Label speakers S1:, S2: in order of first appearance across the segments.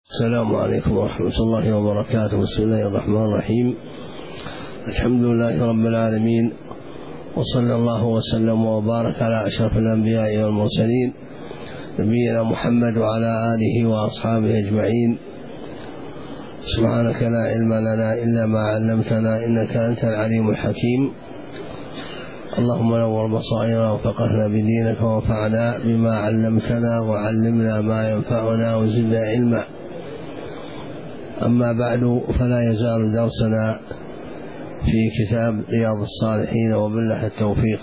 S1: السلام عليكم ورحمة الله وبركاته. بسم الله الرحمن الرحيم. الحمد لله رب العالمين، وصلى الله وسلم وبارك على أشرف الأنبياء والمرسلين نبينا محمد وعلى آله وأصحابه أجمعين. سبحانك لا علم لنا إلا ما علمتنا إنك أنت العليم الحكيم. اللهم نور بصائرنا وفقهنا بدينك وانفعنا بما علمتنا وعلمنا ما ينفعنا وزدنا علما. أما بعد، فلا يزال درسنا في كتاب رياض الصالحين وبالله التوفيق.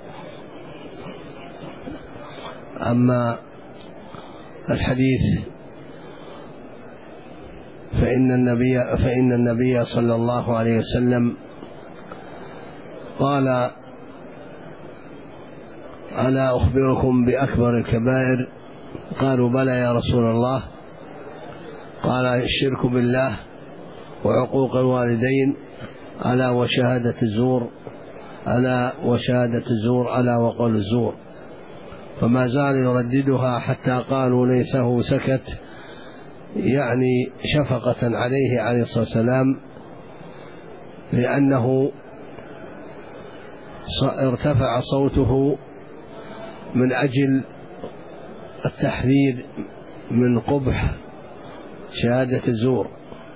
S1: أما الحديث فإن النبي صلى الله عليه وسلم قال: ألا أخبركم بأكبر الكبائر؟ قالوا: بلى يا رسول الله. قال: الشرك بالله وعقوق الوالدين، ألا وشهادة الزور، ألا وشهادة الزور، ألا وقول الزور. فما زال يرددها حتى قالوا ليسه سكت، يعني شفقة عليه عليه الصلاة والسلام، لأنه ارتفع صوته من أجل التحذير من قبح شهادة الزور.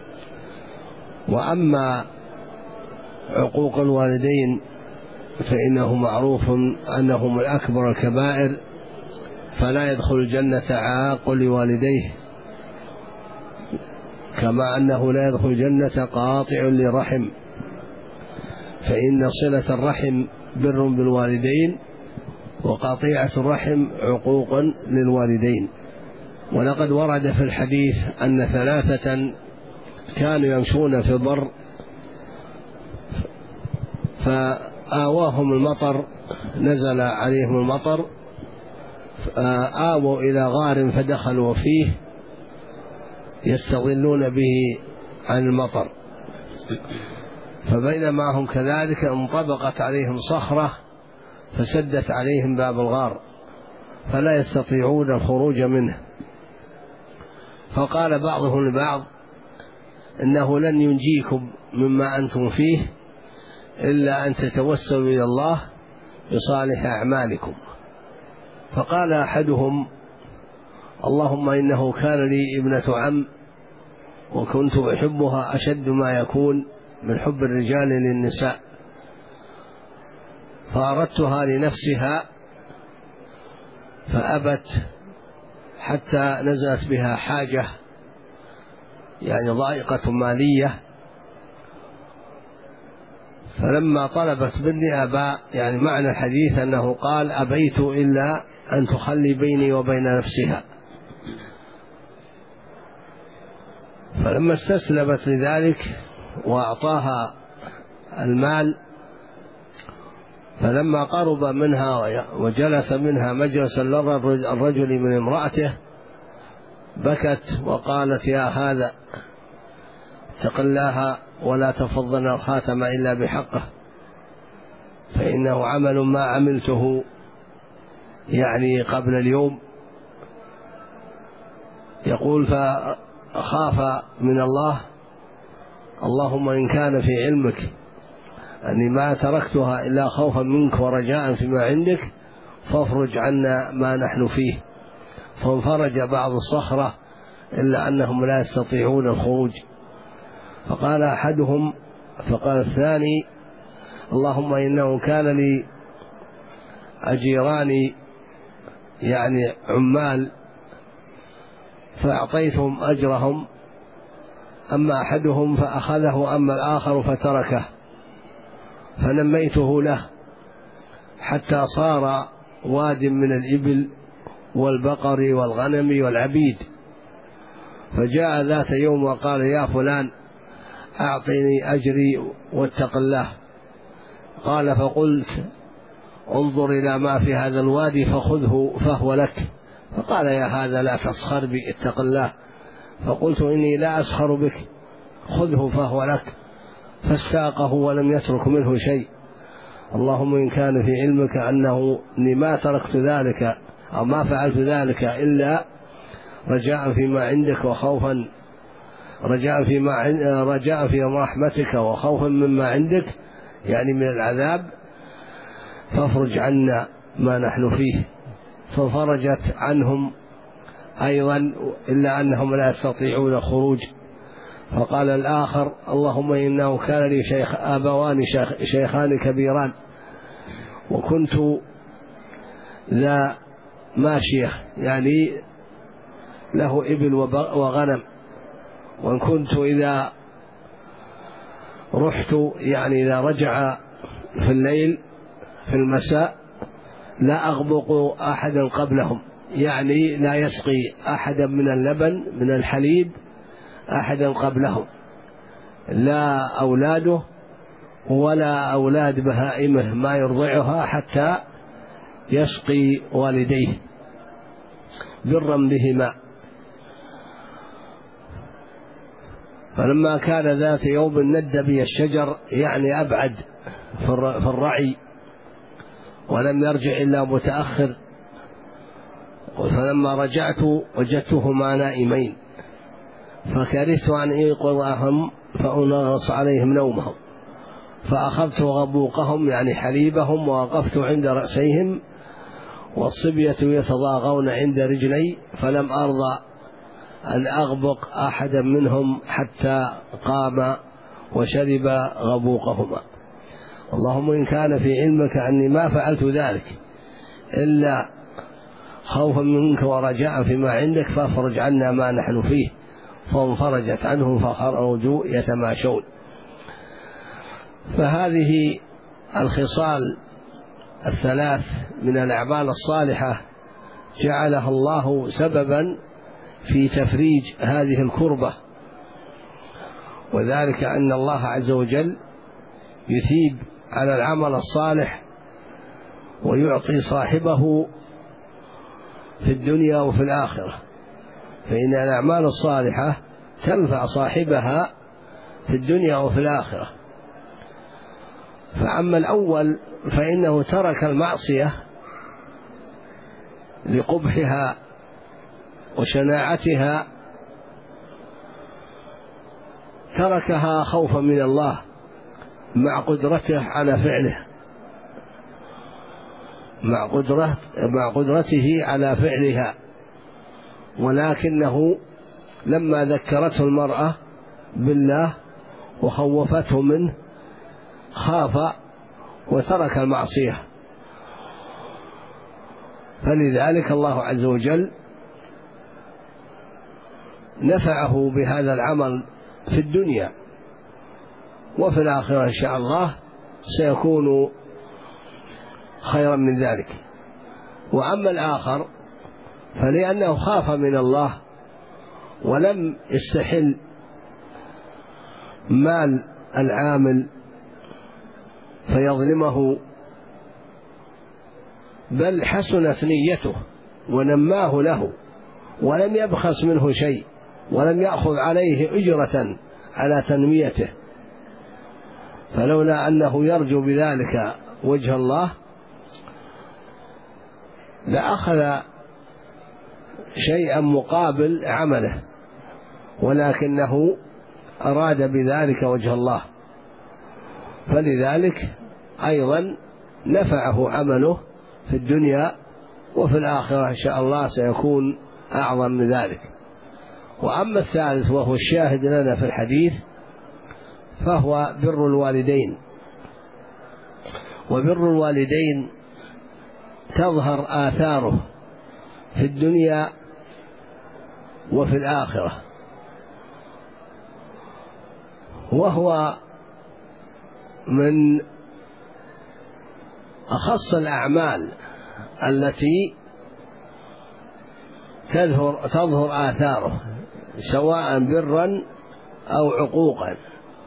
S1: وأما عقوق الوالدين فإنه معروف أنه من أكبر الكبائر، فلا يدخل الجنة عاق لوالديه، كما أنه لا يدخل الجنة قاطع لرحم، فإن صلة الرحم بر بالوالدين، وقطيعة الرحم عقوق للوالدين. ولقد ورد في الحديث أن 3 كانوا يمشون في البر فآواهم المطر، نزل عليهم المطر، آووا إلى غار فدخلوا فيه يستظلون به عن المطر. فبينما هم كذلك انطبقت عليهم صخرة فسدت عليهم باب الغار فلا يستطيعون الخروج منه. فقال بعضهم لبعض: إنه لن ينجيكم مما أنتم فيه إلا أن تتوسلوا إلى الله بصالح أعمالكم. فقال أحدهم: اللهم إنه كان لي ابنة عم وكنت أحبها أشد ما يكون من حب الرجال للنساء، فأردتها لنفسها فأبت حتى نزلت بها حاجة، يعني ضائقة مالية، فلما طلبت مني أبى، يعني معنى الحديث أنه قال: أبيت إلا أن تخلي بيني وبين نفسها. فلما استسلمت لذلك وأعطاها المال، فلما قرب منها وجلس منها مجلس الرجل من امرأته بكت وقالت: يا هذا اتق الله ولا تفضن الخاتم إلا بحقه، فإنه عمل ما عملته يعني قبل اليوم. يقول: فخاف من الله: اللهم إن كان في علمك أني ما تركتها إلا خوفا منك ورجاء فيما عندك فافرج عنا ما نحن فيه. فانفرج بعض الصخرة إلا أنهم لا يستطيعون الخروج. فقال أحدهم، فقال الثاني: اللهم إنه كان لي أجيران، يعني عمال، فأعطيتهم أجرهم، أما أحدهم فأخذه أما الآخر فتركه، فنميته له حتى صار واد من الإبل والبقر والغنم والعبيد. فجاء ذات يوم وقال: يا فلان أعطني أجري واتق الله. قال: فقلت: انظر إلى ما في هذا الوادي فخذه فهو لك. فقال: يا هذا لا تسخر بي، اتق الله. فقلت: إني لا أسخر بك، خذه فهو لك. فاستاقه ولم يترك منه شيء. اللهم إن كان في علمك أني ما تركت ذلك أو ما فعلت ذلك إلا رجاء فيما عندك وخوفا رجاء في رحمتك وخوفا مما عندك، يعني من العذاب، فافرج عنا ما نحن فيه. ففرجت عنهم أيضا، إلا أنهم لا يستطيعون الخروج. فقال الآخر: اللهم إنه كان لي أبوان شيخان كبيران، وكنت ذا ماشية، يعني له إبل وغنم، وإن كنت إذا رحت، يعني إذا رجع في الليل في المساء، لا أغبق أحدا قبلهم، يعني لا يسقي أحدا من اللبن من الحليب أحدا قبلهم، لا أولاده ولا أولاد بهائمه ما يرضعها حتى يسقي والديه برا بهما. فلما كان ذات يوم ند بي الشجر، يعني أبعد في الرعي، ولم يرجع إلا متأخر، فلما رجعت وجدتهما نائمين، فكرهت أن أيقظهم فأنغص عليهم نومهم، فأخذت غبوقهم يعني حليبهم ووقفت عند رأسيهم، والصبية يتضاغون عند رجلي، فلم أرضى أن أغبق أحدا منهم حتى قام وشرب غبوقهما. اللهم إن كان في علمك أني ما فعلت ذلك إلا خوفا منك ورجاء فيما عندك، فافرج عنا ما نحن فيه. فانفرجت عنهم فخرجوا يتماشون. فهذه الخصال الثلاث من الأعمال الصالحة جعلها الله سببا في تفريج هذه الكربة، وذلك أن الله عز وجل يثيب على العمل الصالح ويعطي صاحبه في الدنيا وفي الآخرة، فإن الأعمال الصالحة تنفع صاحبها في الدنيا وفي الآخرة. فأما الأول فإنه ترك المعصية لقبحها وشناعتها، تركها خوفا من الله مع قدرته على فعله، مع قدرته على فعلها، ولكنه لما ذكرته المرأة بالله وخوفته منه خاف وترك المعصية. فلذلك الله عز وجل نفعه بهذا العمل في الدنيا، وفي الآخرة إن شاء الله سيكون خيرا من ذلك. وأما الآخر فلأنه خاف من الله ولم يستحل مال العامل فيظلمه، بل حسنت نيته ونماه له ولم يبخس منه شيء ولم يأخذ عليه أجرة على تنميته، فلولا أنه يرجو بذلك وجه الله لأخذ شيئا مقابل عمله، ولكنه أراد بذلك وجه الله، فلذلك أيضا نفعه عمله في الدنيا، وفي الآخرة إن شاء الله سيكون أعظم من ذلك. وأما الثالث وهو الشاهد لنا في الحديث فهو بر الوالدين. وبر الوالدين تظهر آثاره في الدنيا وفي الآخرة، وهو من أخص الأعمال التي تظهر آثاره سواء برا أو عقوقا،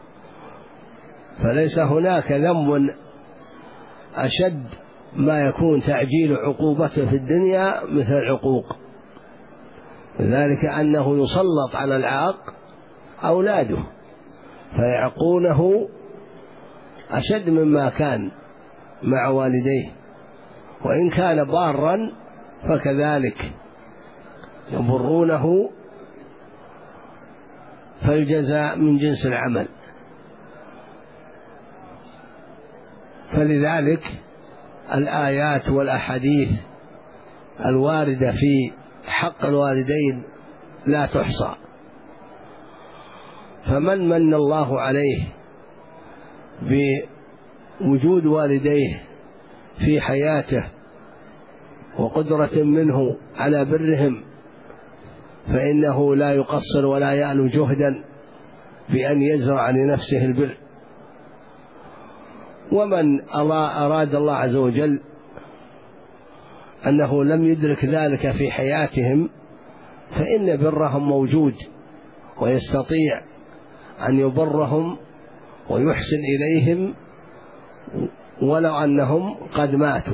S1: فليس هناك ذنب أشد ما يكون تعجيل عقوبته في الدنيا مثل العقوق، ذلك أنه يسلط على العاق أولاده فيعقونه أشد مما كان مع والديه، وإن كان بارا فكذلك يبرونه فالجزاء من جنس العمل. فلذلك الآيات والأحاديث الواردة في حق الوالدين لا تحصى. فمن من الله عليه بوجود والديه في حياته وقدرة منه على برهم فإنه لا يقصر ولا يألو جهدا بأن يزرع لنفسه البر. ومن أراد الله عز وجل أنه لم يدرك ذلك في حياتهم فإن برهم موجود، ويستطيع أن يبرهم ويحسن إليهم ولو أنهم قد ماتوا.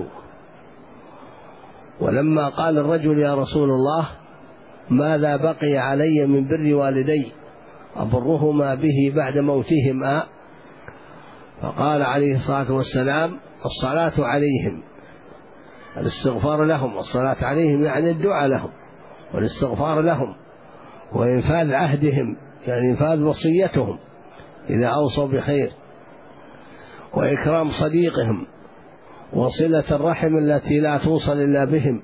S1: ولما قال الرجل يا رسول الله ماذا بقي علي من بر والدي أبرهما به بعد موتهما؟ فقال عليه الصلاة والسلام الصلاة عليهم، الاستغفار لهم. الصلاة عليهم يعني الدعاء لهم والاستغفار لهم، وإنفاذ عهدهم يعني إنفاذ وصيتهم إذا أوصوا بخير، وإكرام صديقهم، وصلة الرحم التي لا توصل إلا بهم.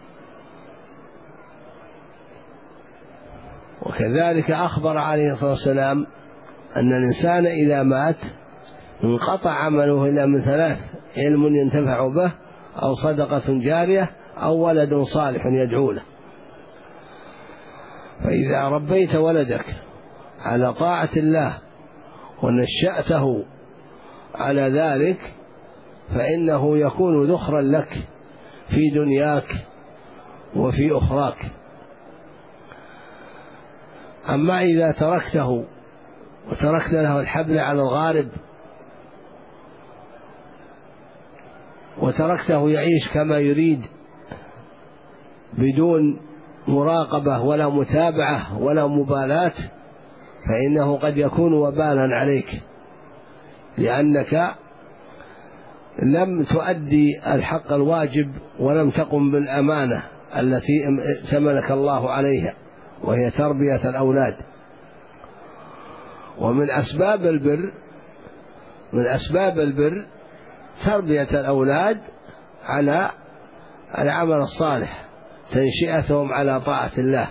S1: وكذلك أخبر عليه الصلاة والسلام أن الإنسان إذا مات انقطع عمله إلا من ثلاث: علم ينتفع به، أو صدقة جارية، أو ولد صالح يدعو له. فإذا ربيت ولدك على طاعة الله ونشأته على ذلك فإنه يكون ذخرا لك في دنياك وفي أخراك. أما إذا تركته وتركت له الحبل على الغارب وتركته يعيش كما يريد بدون مراقبة ولا متابعة ولا مبالاة فإنه قد يكون وبالا عليك، لأنك لم تؤدي الحق الواجب ولم تقم بالأمانة التي ائتمنك الله عليها، وهي تربية الأولاد. ومن أسباب البر تربية الأولاد على العمل الصالح، تنشئتهم على طاعة الله.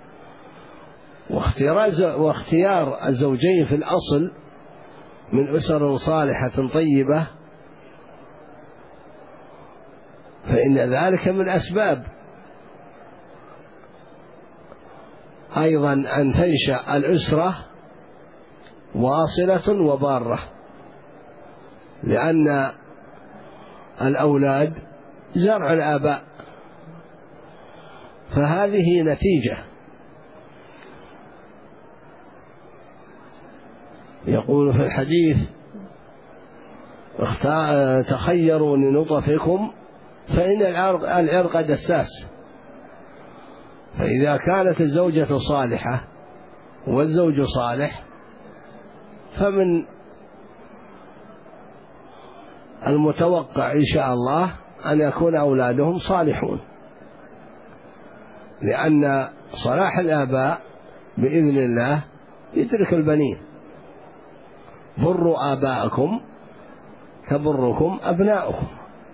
S1: واختيار الزوجين في الأصل من أسر صالحة طيبة فإن ذلك من أسباب أيضا أن تنشأ الأسرة واصلة وبارة، لأن الأولاد زرع الآباء، فهذه نتيجة. يقول في الحديث تخيروا لنطفكم فإن العرق دساس. فإذا كانت الزوجة صالحة والزوج صالح فمن المتوقع إن شاء الله أن يكون أولادهم صالحون، لأن صلاح الآباء بإذن الله يترك البنين. بروا آباءكم تبركم أبناؤكم.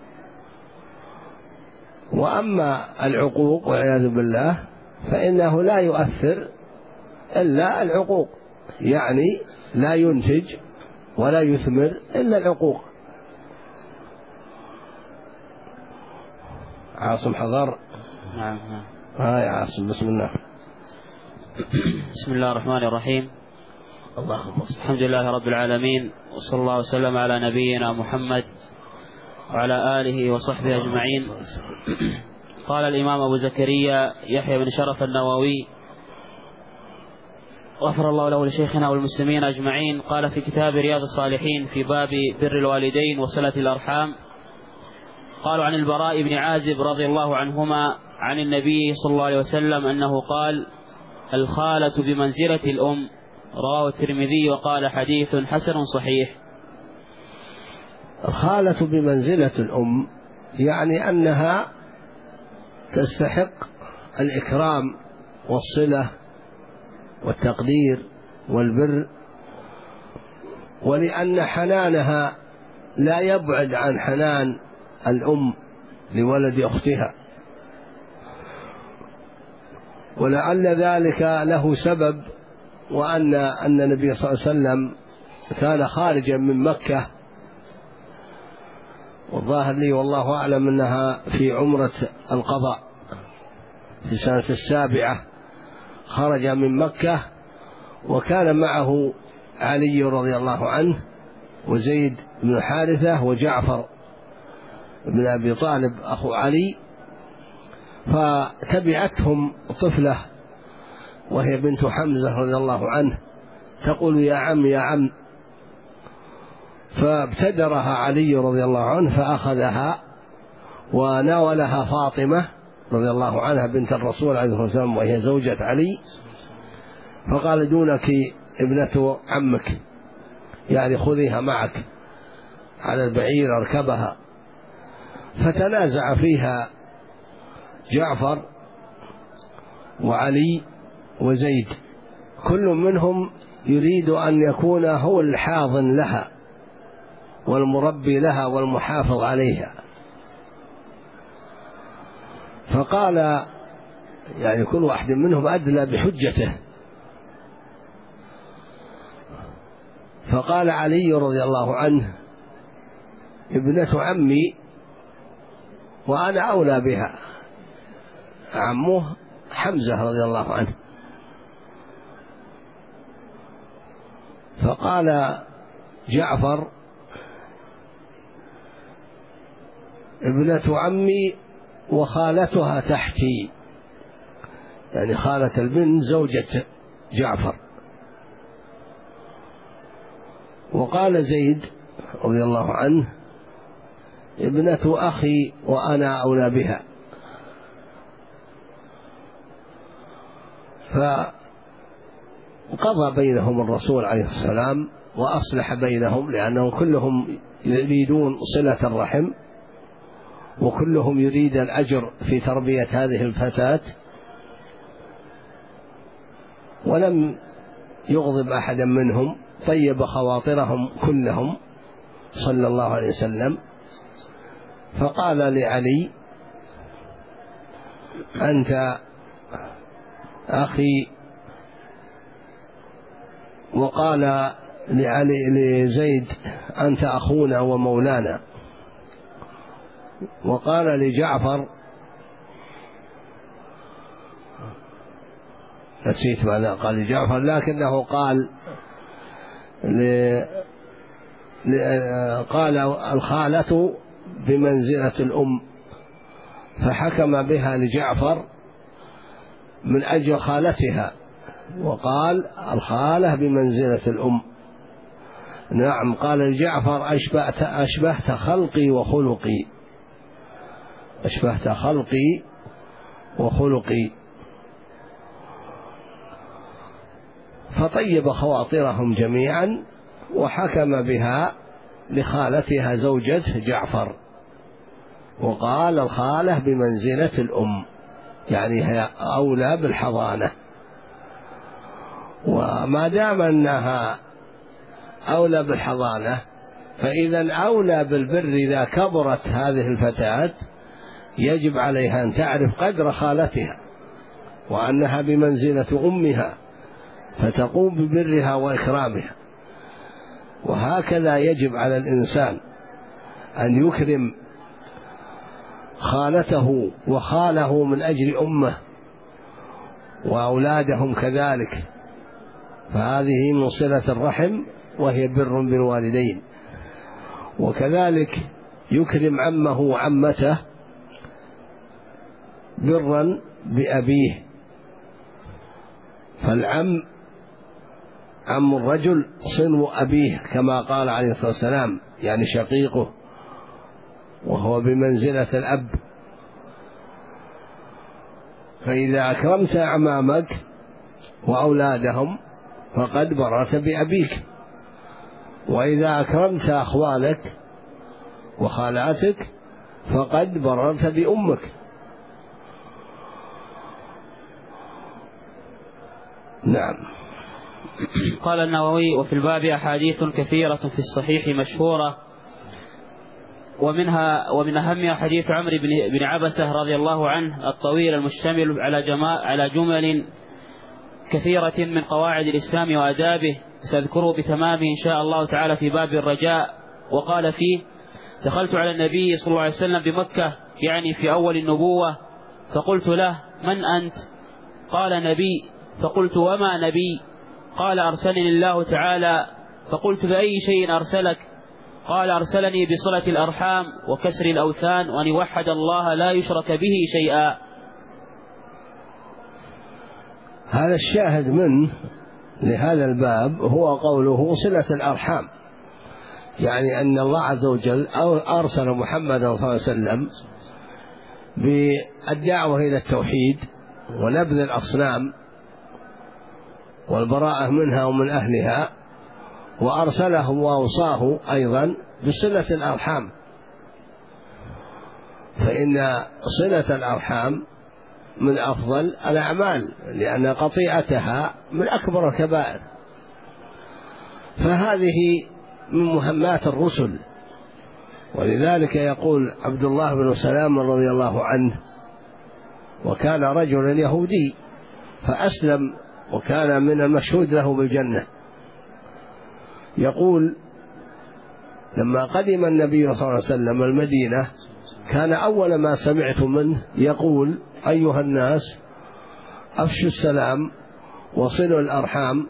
S1: وأما العقوق والعياذ بالله فإنه لا يؤثر إلا العقوق، يعني لا ينتج ولا يثمر إلا العقوق. عاصم حضر.
S2: نعم.
S1: يا عاصم بسم الله.
S2: بسم الله الرحمن الرحيم.
S1: اللهم
S2: الحمد لله رب العالمين، وصلى الله وسلم على نبينا محمد وعلى آله وصحبه أجمعين. قال الإمام أبو زكريا يحيى بن شرف النووي غفر الله له لشيخنا والمسلمين أجمعين، قال في كتاب رياض الصالحين في باب بر الوالدين وصلة الأرحام، قالوا عن البراء بن عازب رضي الله عنهما عن النبي صلى الله عليه وسلم أنه قال: الخالة بمنزلة الأم، رواه الترمذي وقال حديث حسن صحيح.
S1: الخالة بمنزلة الأم يعني أنها تستحق الإكرام والصلة والتقدير والبر، ولأن حنانها لا يبعد عن حنان الأم لولد أختها، ولعل ذلك له سبب، وأن النبي صلى الله عليه وسلم كان خارجا من مكة، والظاهر لي والله أعلم أنها في عمرة القضاء في السنة 7 خرج من مكة، وكان معه علي رضي الله عنه وزيد بن حارثة وجعفر بن أبي طالب أخو علي، فتبعتهم طفلة وهي بنت حمزة رضي الله عنه تقول يا عم يا عم، فابتدرها علي رضي الله عنه فأخذها وناولها فاطمة رضي الله عنها بنت الرسول عليه الصلاة والسلام وهي زوجة علي، فقال دونك ابنة عمك، يعني خذيها معك على البعير اركبها. فتنازع فيها جعفر وعلي وزيد، كل منهم يريد أن يكون هو الحاضن لها والمربي لها والمحافظ عليها. فقال يعني كل واحد منهم أدلى بحجته، فقال علي رضي الله عنه ابنة عمي وأنا أولى بها، عمه حمزة رضي الله عنه. فقال جعفر ابنة عمي وخالتها تحتي، يعني خالة البنت زوجة جعفر. وقال زيد رضي الله عنه ابنة أخي وأنا أولى بها. فقضى بينهم الرسول عليه السلام وأصلح بينهم، لأنهم كلهم يريدون صلة الرحم، وكلهم يريد الأجر في تربية هذه الفتاة، ولم يغضب أحدا منهم، طيب خواطرهم كلهم صلى الله عليه وسلم. فقال لعلي أنت أخي، وقال لزيد أنت أخونا ومولانا، وقال لجعفر نسيت ماذا قال لجعفر، لكنه قال قال الخالة بمنزلة الأم، فحكم بها لجعفر من أجل خالتها، وقال الخالة بمنزلة الأم. نعم، قال لجعفر أشبهت خلقي وخلقي، أشبهت خلقي وخلقي. فطيب خواطرهم جميعا، وحكم بها لخالتها زوجة جعفر، وقال الخالة بمنزلة الأم، يعني هي أولى بالحضانة. وما دام أنها أولى بالحضانة فإذا أولى بالبر. إذا كبرت هذه الفتاة يجب عليها أن تعرف قدر خالتها وأنها بمنزلة أمها، فتقوم ببرها وإكرامها. وهكذا يجب على الإنسان أن يكرم خالته وخاله من أجل أمه، وأولادهم كذلك، فهذه من صلة الرحم وهي بر بالوالدين. وكذلك يكرم عمه وعمته برا بأبيه، فالعم عم الرجل صنو أبيه كما قال عليه الصلاة والسلام، يعني شقيقه، وهو بمنزلة الأب. فإذا أكرمت أعمامك وأولادهم فقد بررت بأبيك، وإذا أكرمت أخوالك وخالاتك فقد بررت بأمك. نعم.
S2: قال النووي: وفي الباب أحاديث كثيرة في الصحيح مشهورة، ومن أهمها حديث عمرو بن عبسة رضي الله عنه الطويل المشتمل على جمل كثيرة من قواعد الإسلام وآدابه، سأذكره بتمامه إن شاء الله تعالى في باب الرجاء. وقال فيه: دخلت على النبي صلى الله عليه وسلم بمكة، يعني في أول النبوة، فقلت له: من أنت؟ قال: نبي. فقلت: وما نبي؟ قال: أرسلني الله تعالى. فقلت: بأي شيء أرسلك؟ قال: أرسلني بصلة الأرحام وكسر الأوثان وأن يوحد الله لا يشرك به شيئا.
S1: هذا الشاهد منه لهذا الباب هو قوله صلة الأرحام، يعني أن الله عز وجل أرسل محمدا صلى الله عليه وسلم بالدعوة إلى التوحيد ونبذ الأصنام والبراءة منها ومن أهلها، وأرسله وأوصاه أيضا بصلة الأرحام، فإن صلة الأرحام من أفضل الأعمال، لأن قطيعتها من أكبر الكبائر، فهذه من مهمات الرسل. ولذلك يقول عبد الله بن سلام رضي الله عنه: وكان رجلا يهودي فأسلم وكان من المشهود له بالجنة، يقول: لما قدم النبي صلى الله عليه وسلم المدينة كان أول ما سمعت منه يقول: أيها الناس، أفشوا السلام وصلوا الأرحام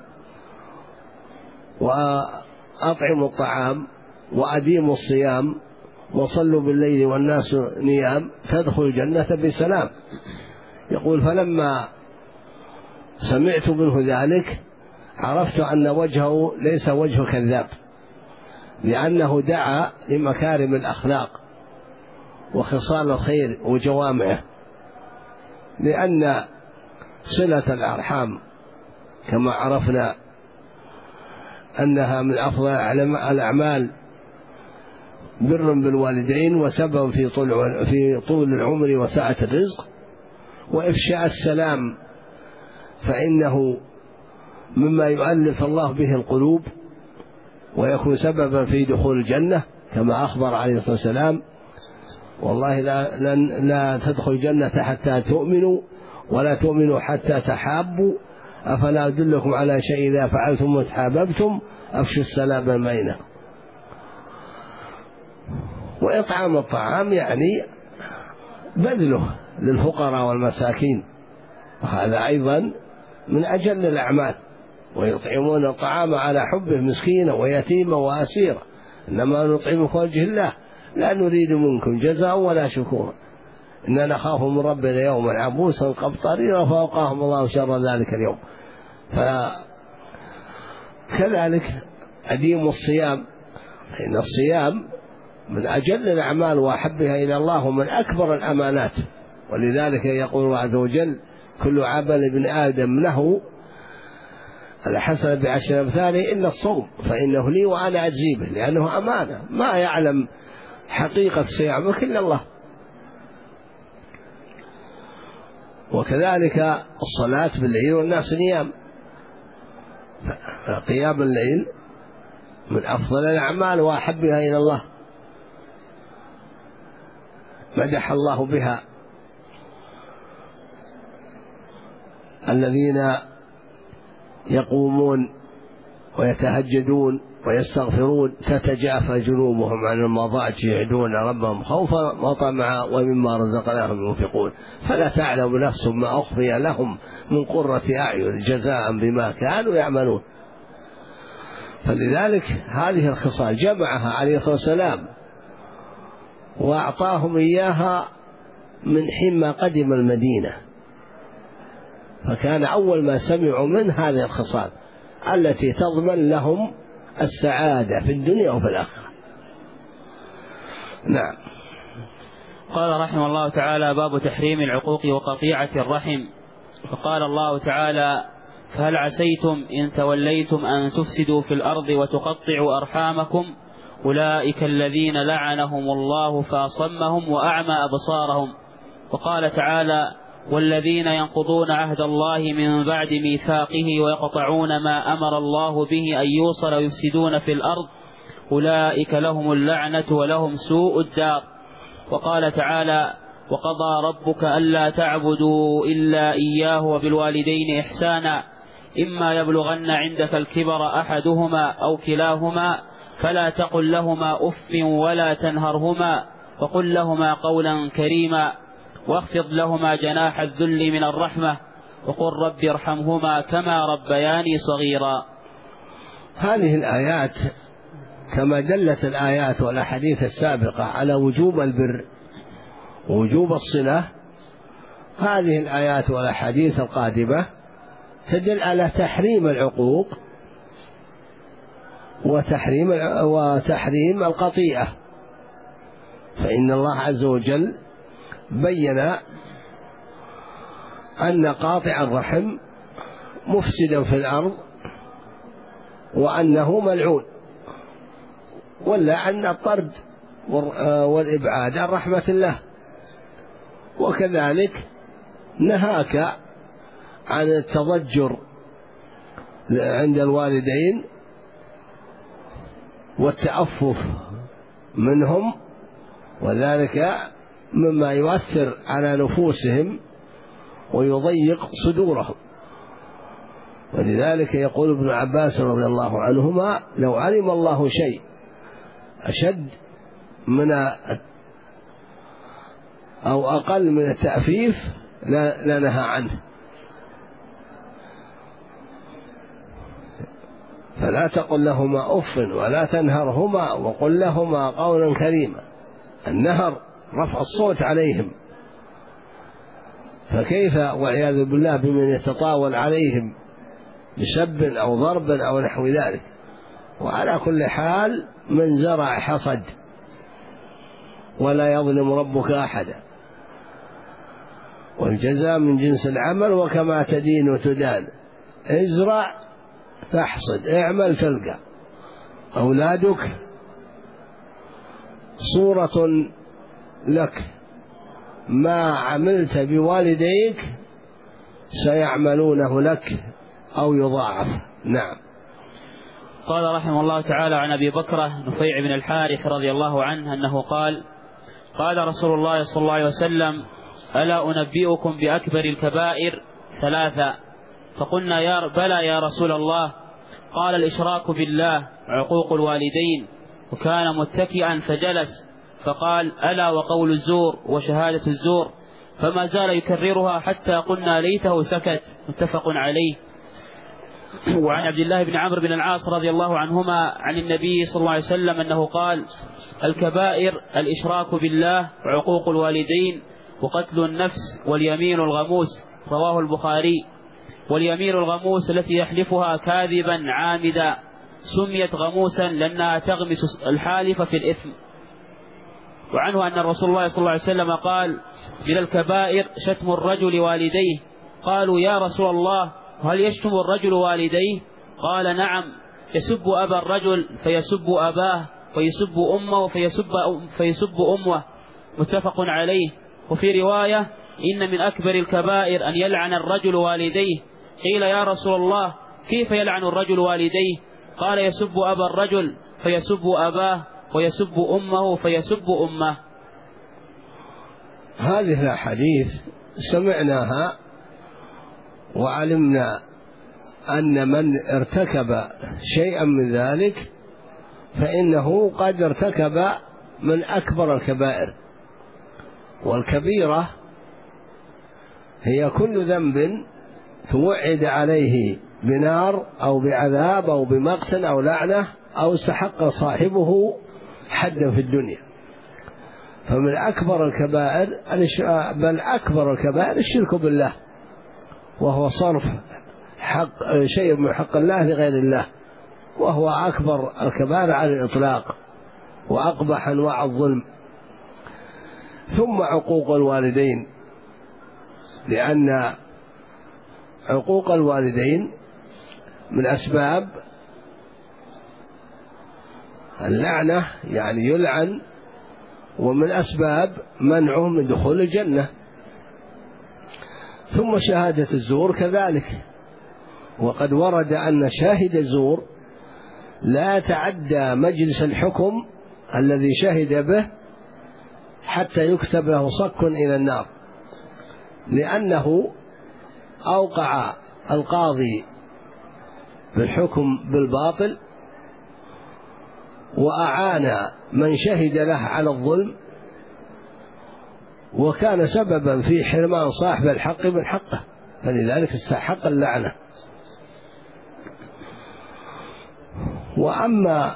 S1: وأطعموا الطعام وأديموا الصيام وصلوا بالليل والناس نيام تدخل الجنة بسلام. يقول: فلما سمعت منه ذلك عرفت أن وجهه ليس وجه كذاب، لأنه دعا لمكارم الأخلاق وخصال الخير وجوامعه، لأن صلة الأرحام كما عرفنا أنها من أفضل الأعمال، بر بالوالدين وسبب في طول العمر وسعة الرزق، وإفشاء السلام فإنه مما يؤلف الله به القلوب ويكون سببا في دخول الجنة، كما أخبر عليه الصلاة والسلام: والله لا تدخل الجنة حتى تؤمنوا ولا تؤمنوا حتى تحابوا، أفلا أدلكم على شيء إذا فعلتم وتحاببتم أفشوا السلام بينكم. وإطعام الطعام يعني بذله للفقراء والمساكين، وهذا أيضا من أجل الأعمال. ويطعمون الطعام على حبه مسكينا ويتيما وأسيرا، إنما نطعمكم وجه الله لا نريد منكم جزاء ولا شكورا إننا نخاف من ربنا يوما عبوسا قمطريرا فوقاهم الله شر ذلك اليوم. فكذلك أديم الصيام، فإن الصيام من أجل الأعمال وأحبها إلى الله ومن أكبر الأمانات. ولذلك يقول الله عز وجل: كل عمل ابن آدم له الحسنة بعشر أمثاله إلا الصوم فإنه لي وأنا أجزي به، لأنه أمانة ما يعلم حقيقة صيامك إلا الله. وكذلك الصلاة بالليل والناس نيام، قيام الليل من أفضل الأعمال وأحبها إلى الله، مدح الله بها الذين يقومون ويتهجدون ويستغفرون تتجافى جنوبهم عن المضاجع يدعون ربهم خوفا وطمعا ومما رزقناهم ينفقون فلا تعلم نفس ما أخفي لهم من قرة أعين جزاء بما كانوا يعملون. فلذلك هذه الخصال جمعها عليه الصلاة والسلام وأعطاهم إياها من حين ما قدم المدينة، فكان أول ما سمعوا من هذه الخصال التي تضمن لهم السعادة في الدنيا وفي الآخرة. نعم.
S2: قال رحمه الله تعالى: باب تحريم العقوق وقطيعة الرحم. فقال الله تعالى: فهل عسيتم إن توليتم أن تفسدوا في الأرض وتقطعوا أرحامكم أولئك الذين لعنهم الله فأصمهم وأعمى أبصارهم. وقال تعالى: والذين ينقضون عهد الله من بعد ميثاقه ويقطعون ما أمر الله به أن يوصل ويفسدون في الأرض أولئك لهم اللعنة ولهم سوء الدار. وقال تعالى: وقضى ربك ألا تعبدوا إلا إياه وبالوالدين إحسانا إما يبلغن عندك الكبر أحدهما أو كلاهما فلا تقل لهما أف ولا تنهرهما وقل لهما قولا كريما واخفض لهما جناح الذل من الرحمة وقل رب ارحمهما كما ربياني صغيرا.
S1: هذه الآيات كما دلت الآيات والأحاديث السابقة على وجوب البر ووجوب الصلة، هذه الآيات والأحاديث القادمة تدل على تحريم العقوق وتحريم القطيعة. فإن الله عز وجل بين أن قاطع الرحم مفسدا في الأرض وأنه ملعون، واللعن الطرد والإبعاد عن رحمة الله. وكذلك نهاك عن التضجر عند الوالدين والتأفف منهم، وذلك مما يؤثر على نفوسهم ويضيق صدورهم. ولذلك يقول ابن عباس رضي الله عنهما: لو علم الله شيء أشد من أو أقل من التأفيف لنهى عنه. فلا تقل لهما أف ولا تنهرهما وقل لهما قولا كريما. النهر رفع الصوت عليهم، فكيف والعياذ بالله بمن يتطاول عليهم بسب أو ضرب أو نحو ذلك. وعلى كل حال من زرع حصد ولا يظلم ربك أحدا، والجزاء من جنس العمل وكما تدين وتدان. ازرع تحصد، اعمل تلقى. أولادك صورة لك، ما عملت بوالديك سيعملونه لك أو يضاعف. نعم.
S2: قال رحمه الله تعالى عن أبي بكرة نفيع بن الحارث رضي الله عنه أنه قال: قال رسول الله صلى الله عليه وسلم: ألا أنبئكم بأكبر الكبائر 3؟ فقلنا: بلى يا رسول الله. قال: الإشراك بالله وعقوق الوالدين. وكان متكئا فجلس فقال: ألا وقول الزور وشهادة الزور. فما زال يكررها حتى قلنا ليته سكت. متفق عليه. وعن عبد الله بن عمرو بن العاص رضي الله عنهما عن النبي صلى الله عليه وسلم أنه قال: الكبائر الإشراك بالله وعقوق الوالدين وقتل النفس واليمين الغموس. رواه البخاري. واليمين الغموس التي يحلفها كاذبا عامدا سميت غموسا لأنها تغمس الحالف في الإثم. وعنه أن رسول الله صلى الله عليه وسلم قال: من الكبائر شتم الرجل والديه. قالوا: يا رسول الله، هل يشتم الرجل والديه؟ قال: نعم، يسب أبا الرجل فيسب أباه، ويسب أمه فيسب أمه. متفق عليه. وفي رواية: إن من أكبر الكبائر أن يلعن الرجل والديه. قيل: يا رسول الله، كيف يلعن الرجل والديه؟ قال: يسب أبا الرجل فيسب أباه، ويسب أمه فيسب أمه.
S1: هذه الأحاديث سمعناها وعلمنا أن من ارتكب شيئا من ذلك فإنه قد ارتكب من أكبر الكبائر. والكبيرة هي كل ذنب توعد عليه بنار أو بعذاب أو بمقت أو لعنة أو استحق صاحبه حدا في الدنيا. فمن أكبر الكبائر بل أكبر الكبائر الشرك بالله، وهو صرف شيء من حق الله لغير الله، وهو أكبر الكبائر على الإطلاق وأقبح أنواع الظلم. ثم عقوق الوالدين، لأن عقوق الوالدين من أسباب اللعنة، يعني يلعن، ومن أسباب منعه من دخول الجنة. ثم شهادة الزور كذلك، وقد ورد أن شاهد الزور لا يتعدى مجلس الحكم الذي شهد به حتى يكتب له صك إلى النار، لأنه أوقع القاضي بالحكم بالباطل وأعان من شهد له على الظلم، وكان سببا في حرمان صاحب الحق من حقه، فلذلك استحق اللعنة. وأما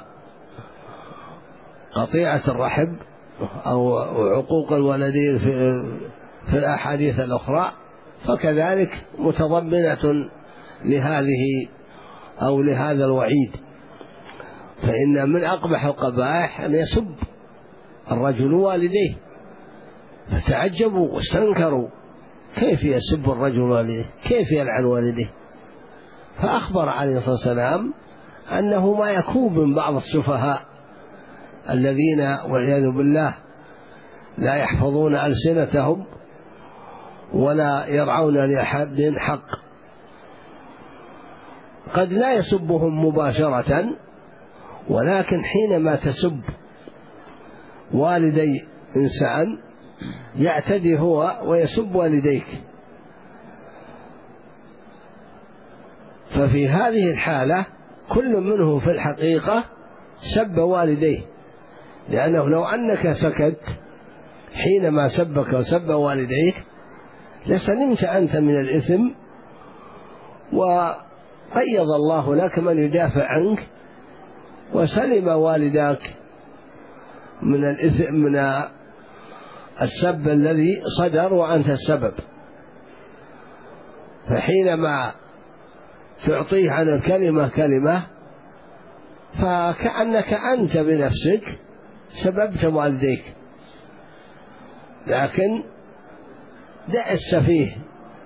S1: قطيعة الرحم أو عقوق الوالدين في الأحاديث الأخرى فكذلك متضمنة لهذه أو لهذا الوعيد، فإن من أقبح القبائح أن يسب الرجل والديه، فتعجبوا واستنكروا كيف يسب الرجل والديه، كيف يلعن والديه، فأخبر عليه الصلاة والسلام أنه ما يكون من بعض السفهاء الذين والعياذ بالله لا يحفظون ألسنتهم ولا يرعون لأحد حق، قد لا يسبهم مباشرة، ولكن حينما تسب والدي إنسان يعتدي هو ويسب والديك، ففي هذه الحالة كل منهم في الحقيقة سب والديه، لأنه لو أنك سكت حينما سبك وسب والديك لسلمت أنت من الإثم، وقيض الله لك من يدافع عنك، وسلم والداك من الإثم من السب الذي صدر وأنت السبب. فحينما تعطيه عن الكلمة كلمة فكأنك أنت بنفسك سببت والديك، لكن دع السفيه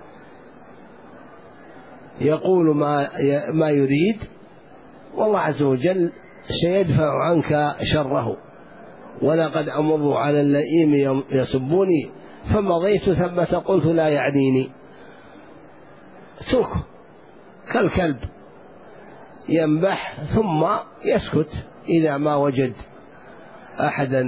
S1: يقول ما يريد، والله عز وجل سيدفع عنك شره. ولقد أمر على اللئيم يسبوني فمضيت ثم قلت لا يعنيني. اتركه كالكلب ينبح ثم يسكت إذا ما وجد أحدا.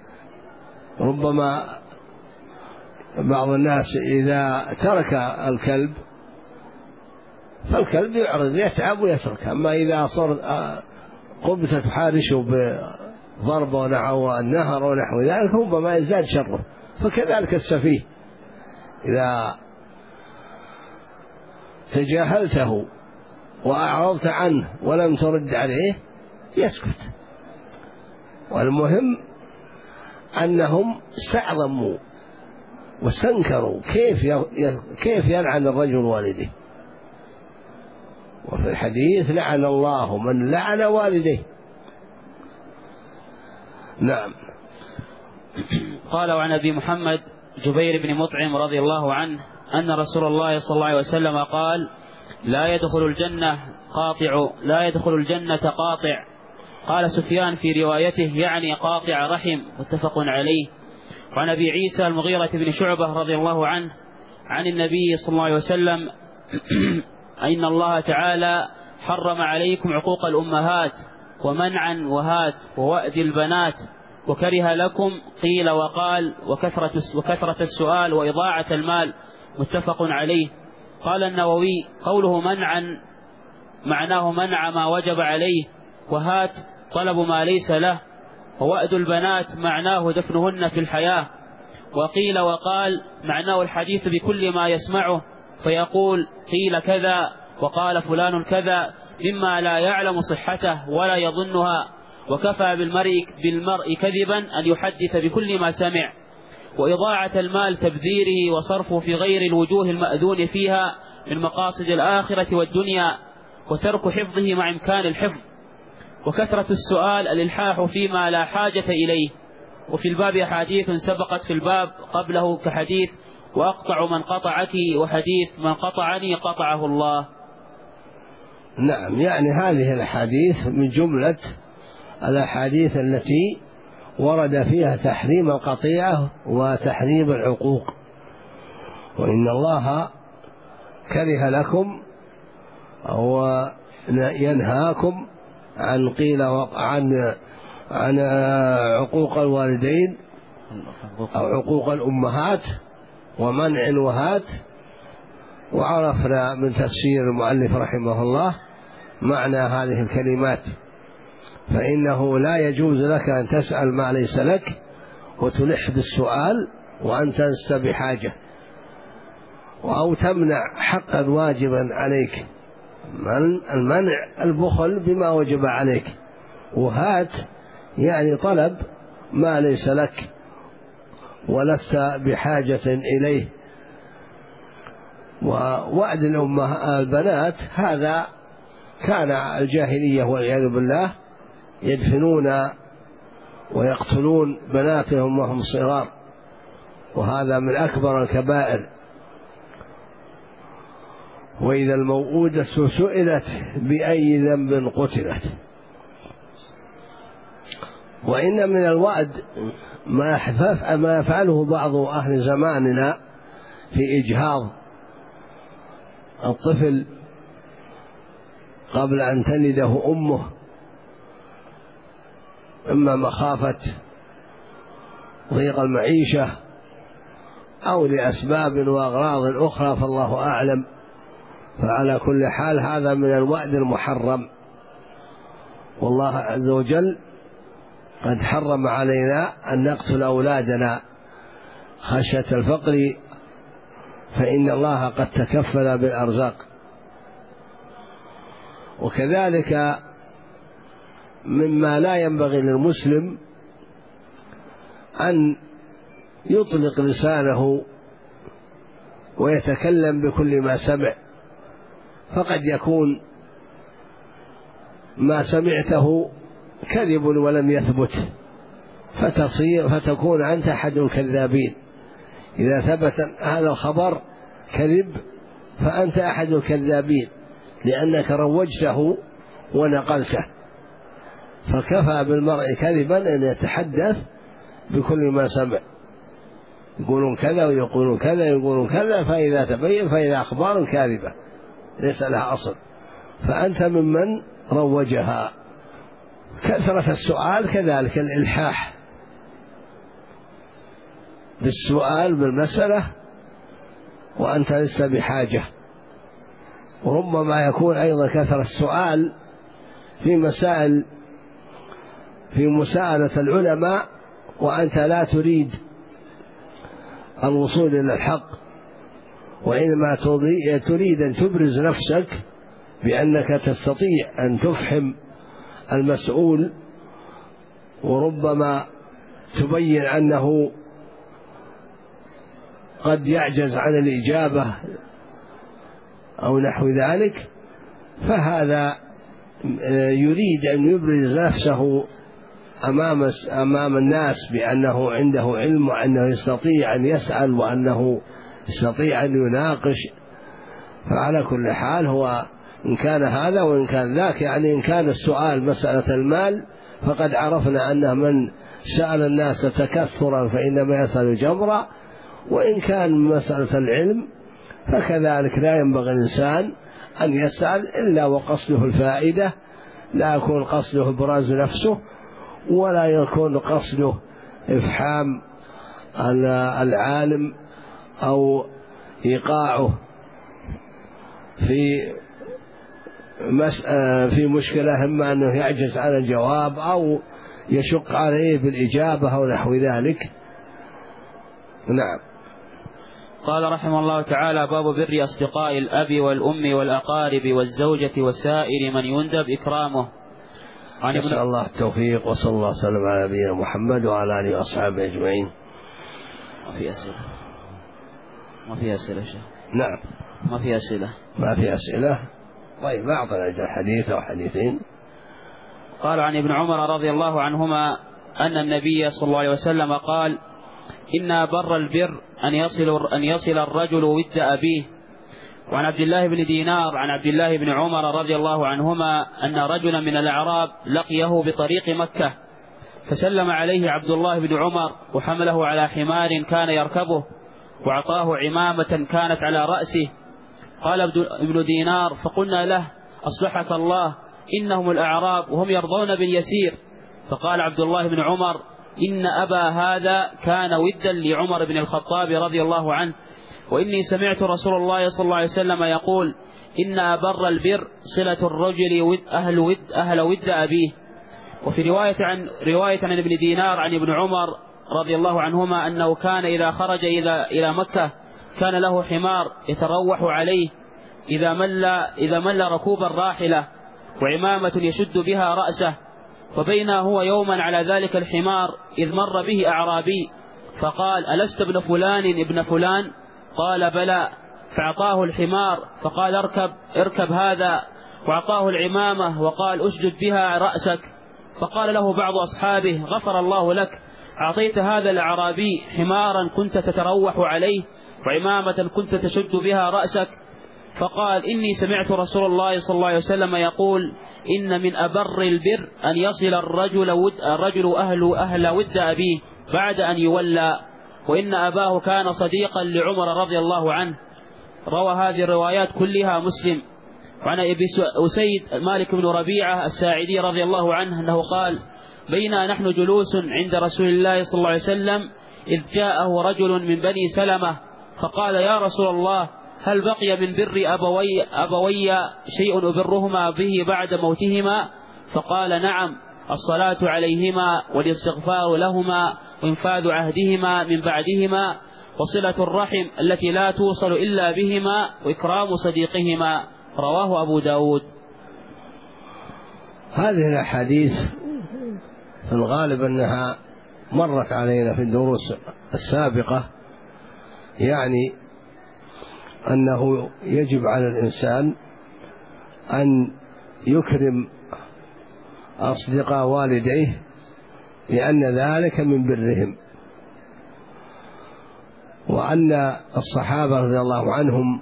S1: ربما بعض الناس إذا ترك الكلب فالكلب يعرض يتعب ويترك، أما إذا صار قبة تحارشه بضربة ونحو النهر ونحو ذلك ربما يزداد شره. فكذلك السفيه إذا تجاهلته وأعرضت عنه ولم ترد عليه يسكت. والمهم أنهم استعظموا واستنكروا كيف يلعن الرجل والديه، وفي الحديث لعن الله من لعن والديه. نعم.
S2: قال وعن أبي محمد جبير بن مطعم رضي الله عنه أن رسول الله صلى الله عليه وسلم قال لا يدخل الجنة قاطع. قال سفيان في روايته يعني قاطع رحم، متفق عليه. وعن أبي عيسى المغيرة بن شعبة رضي الله عنه عن النبي صلى الله عليه وسلم إن الله تعالى حرم عليكم عقوق الأمهات ومنعا وهات ووأد البنات، وكره لكم قيل وقال وكثرة السؤال وإضاعة المال، متفق عليه. قال النووي قوله منعا معناه منع ما وجب عليه، وهات طلب ما ليس له، ووأد البنات معناه دفنهن في الحياة، وقيل وقال معناه الحديث بكل ما يسمعه فيقول قيل كذا وقال فلان كذا مما لا يعلم صحته ولا يظنها، وكفى بالمرء كذبا أن يحدث بكل ما سمع. وإضاعة المال تبذيره وصرفه في غير الوجوه المأذون فيها من مقاصد الآخرة والدنيا، وترك حفظه مع إمكان الحفظ. وكثرة السؤال الإلحاح فيما لا حاجة إليه. وفي الباب أحاديث سبقت في الباب قبله كحديث وأقطع من قطعك، وحديث من قطعني قطعه الله.
S1: نعم، يعني هذه الأحاديث من جملة الأحاديث التي ورد فيها تحريم القطيعة وتحريم العقوق. وإن الله كره لكم أو ينهاكم عن قيل عن عقوق الوالدين أو عقوق الأمهات ومنع وهات. وعرفنا من تفسير المؤلف رحمه الله معنى هذه الكلمات، فإنه لا يجوز لك أن تسأل ما ليس لك وتلح بالسؤال وأنت لست بحاجة، أو تمنع حقا واجبا عليك. المنع البخل بما وجب عليك، وهات يعني طلب ما ليس لك ولست بحاجة إليه. ووعد البنات هذا كان الجاهلية والعياذ بالله يدفنون ويقتلون بناتهم وهم صغار، وهذا من أكبر الكبائر. وإذا الموءودة سئلت بأي ذنب قتلت. وإن من الوعد ما يفعله بعض أهل زماننا في إجهاض الطفل قبل أن تلده أمه، إما مخافة ضيق المعيشة أو لأسباب وأغراض أخرى فالله أعلم. فعلى كل حال هذا من الوعد المحرم، والله عز وجل قد حرم علينا أن نقتل أولادنا خشية الفقر، فإن الله قد تكفل بالأرزاق. وكذلك مما لا ينبغي للمسلم أن يطلق لسانه ويتكلم بكل ما سمع، فقد يكون ما سمعته كذب ولم يثبت، فتكون أنت أحد الكذابين. إذا ثبت هذا الخبر كذب فأنت أحد الكذابين، لأنك روجته ونقلته. فكفى بالمرء كذبا أن يتحدث بكل ما سمع، يقولون كذا ويقولون كذا يقولون كذا، فإذا تبين فإذا أخبار كاذبة ليس لها أصل، فأنت ممن روجها. كثرة السؤال كذلك، الإلحاح بالسؤال بالمسألة وأنت لست بحاجة. وربما يكون أيضا كثرة السؤال في مسائل في مساءلة العلماء وأنت لا تريد الوصول إلى الحق، وإنما تريد أن تبرز نفسك بأنك تستطيع أن تفهم المسؤول، وربما تبين أنه قد يعجز عن الإجابة أو نحو ذلك. فهذا يريد أن يبرز نفسه أمام الناس بأنه عنده علم وأنه يستطيع أن يسأل وأنه يستطيع أن يناقش. فعلى كل حال هو إن كان هذا وإن كان ذاك، يعني إن كان السؤال مسألة المال فقد عرفنا أن من سأل الناس تكثرا فإنما يسأل جبرا، وإن كان مسألة العلم فكذلك لا ينبغي الإنسان أن يسأل إلا وقصده الفائدة، لا يكون قصده إبراز نفسه ولا يكون قصده إفحام العالم أو إيقاعه في مشكلة، إما أنه يعجز عن الجواب أو يشق عليه بالإجابة أو نحو ذلك. نعم.
S2: قال رحمه الله تعالى: باب بر أصدقاء الأب والأم والأقارب والزوجة وسائر من يندب إكرامه.
S1: نسأل الله التوفيق، وصلى الله وسلم على نبينا محمد وعلى آله وأصحابه أجمعين.
S2: ما في أسئلة شيخ؟
S1: نعم. ما في أسئلة. طيب أعطنا حديث أو حديثين.
S2: قال عن ابن عمر رضي الله عنهما أن النبي صلى الله عليه وسلم قال: إن بر البر أن يصل الرجل ود أبيه. وعن عبد الله بن دينار عن عبد الله بن عمر رضي الله عنهما أن رجلا من الأعراب لقيه بطريق مكة، فسلم عليه عبد الله بن عمر وحمله على حمار كان يركبه، وأعطاه عمامة كانت على رأسه، قال ابن دينار: فقلنا له: أصلحك الله، إنهم الأعراب وهم يرضون باليسير. فقال عبد الله بن عمر: إن أبا هذا كان ودا لعمر بن الخطاب رضي الله عنه، وإني سمعت رسول الله صلى الله عليه وسلم يقول: إن أبر البر صلة الرجل أهل ود أبيه. وفي رواية عن ابن دينار عن ابن عمر رضي الله عنهما أنه كان إذا خرج إلى مكة كان له حمار يتروح عليه إذا مل ركوب الراحلة، وعمامة يشد بها رأسه. فبينا هو يوما على ذلك الحمار إذ مر به أعرابي فقال: ألست ابن فلان ابن فلان؟ قال: بلى. فأعطاه الحمار فقال: اركب هذا، وأعطاه العمامة وقال: أسجد بها رأسك. فقال له بعض أصحابه: غفر الله لك، أعطيت هذا الأعرابي حمارا كنت تتروح عليه وعمامة كنت تشد بها رأسك. فقال: إني سمعت رسول الله صلى الله عليه وسلم يقول: إن من أبر البر أن يصل الرجل أهل ود أبيه بعد أن يولى، وإن أباه كان صديقا لعمر رضي الله عنه. روى هذه الروايات كلها مسلم. وعن أبي أسيد مالك بن ربيعة الساعدي رضي الله عنه أنه قال: بينا نحن جلوس عند رسول الله صلى الله عليه وسلم إذ جاءه رجل من بني سلمة فقال: يا رسول الله، هل بقي من بر أبوي شيء أبرهما به بعد موتهما؟ فقال: نعم، الصلاة عليهما والاستغفار لهما وإنفاذ عهدهما من بعدهما وصلة الرحم التي لا توصل إلا بهما وإكرام صديقهما. رواه أبو داود.
S1: هذه الأحاديث في الغالب أنها مرت علينا في الدروس السابقة، يعني أنه يجب على الإنسان أن يكرم أصدقاء والديه لأن ذلك من برهم، وأن الصحابة رضي الله عنهم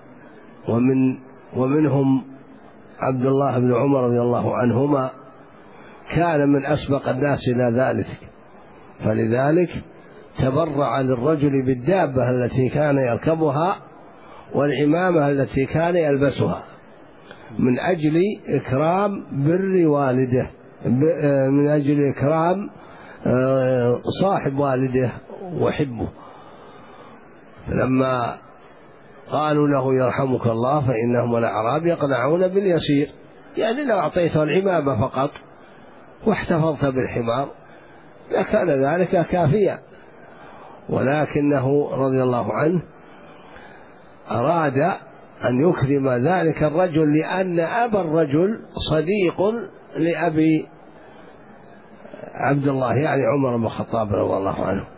S1: ومنهم عبد الله بن عمر رضي الله عنهما كان من أسبق الناس إلى ذلك، فلذلك تبرع للرجل بالدابة التي كان يركبها والعمامة التي كان يلبسها من أجل إكرام بر والده، من أجل إكرام صاحب والده وحبه. لما قالوا له: يرحمك الله، فإنهم الأعراب يقنعون باليسير، يعني لو أعطيته العمامة فقط واحتفظت بالحمار لكان ذلك كافيا، ولكنه رضي الله عنه أراد أن يكرم ذلك الرجل لأن أبا الرجل صديق لأبي عبد الله، يعني عمر بن الخطاب رضي الله عنه.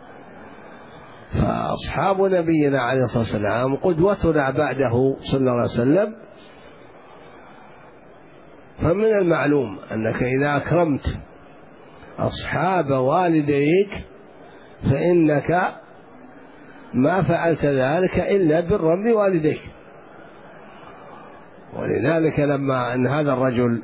S1: فأصحاب نبينا عليه الصلاة والسلام قدوتنا بعده صلى الله عليه وسلم، فمن المعلوم أنك إذا أكرمت أصحاب والديك فإنك ما فعلت ذلك إلا برا بوالديك. ولذلك لما أن هذا الرجل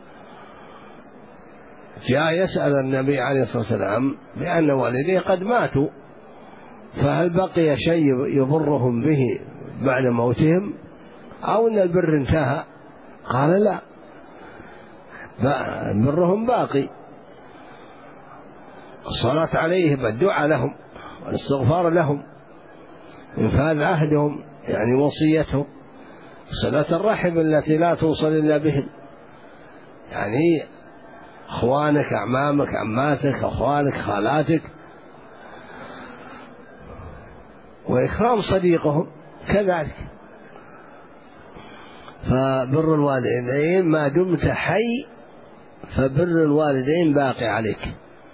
S1: جاء يسأل النبي عليه الصلاة والسلام بأن والديه قد ماتوا، فهل بقي شيء يضرهم به بعد موتهم أو أن البر انتهى؟ قال: لا، برهم باقي، الصلاة عليهم، الدعاء لهم والاستغفار لهم، إنفاذ عهدهم يعني وصيتهم، صلة الرحم التي لا توصل إلا بهم، يعني أخوانك، أعمامك، عماتك، أخوانك، خالاتك، وإكرام صديقهم كذلك. فبر الوالدين ما دمت حي فبر الوالدين باقي عليك،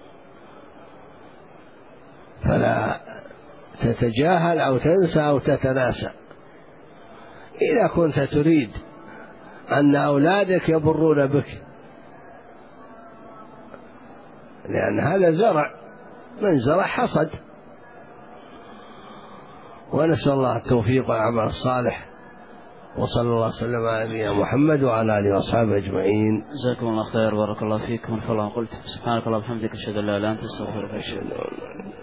S1: فلا تتجاهل أو تنسى أو تتناسى. إذا كنت تريد أن أولادك يبرون بك، لأن هذا زرع، من زرع حصد. ونسأل الله التوفيق والعمل الصالح، وصلى الله وسلم على نبينا محمد وعلى آله وأصحابه أجمعين.
S2: جزاكم الله خير، بارك الله فيكم. فالله قلت سبحانك اللهم وبحمدك أشهد أن لا إله إلا أنت أستغفرك وأتوب إليك.